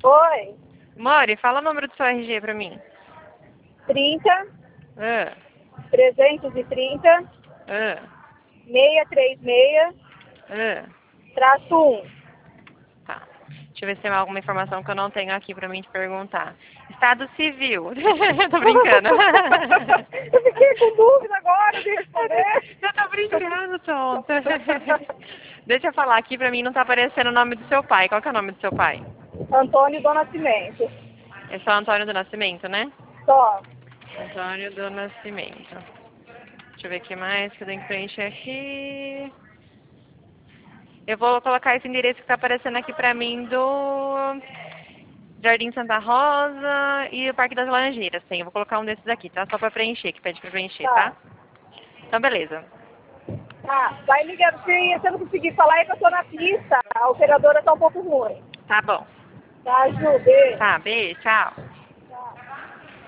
Oi, Mori, fala o número do seu RG pra mim. 30, Ah, 330, ah, 636, ah. traço 1. Tá. Deixa eu ver se tem alguma informação que eu não tenho aqui pra mim te perguntar. Estado civil. Tô brincando. Eu fiquei com dúvida agora de responder. Eu tô brincando, tonta. Deixa eu falar aqui, pra mim não tá aparecendo o nome do seu pai. Qual que é o nome do seu pai? Antônio do Nascimento. É só Antônio do Nascimento, né? Só. Antônio do Nascimento. Deixa eu ver o que mais que eu tenho que preencher aqui. Eu vou colocar esse endereço que tá aparecendo aqui pra mim do Jardim Santa Rosa e o Parque das Laranjeiras. Tem, eu vou colocar um desses aqui, tá? Só pra preencher, que pede pra preencher, tá? Tá. Então, beleza. Ah, vai ligar. Se você não conseguir falar, é que eu tô na pista. A operadora tá um pouco ruim. Tá bom. Tá, Ju? Beijo. Tá, beijo, tchau.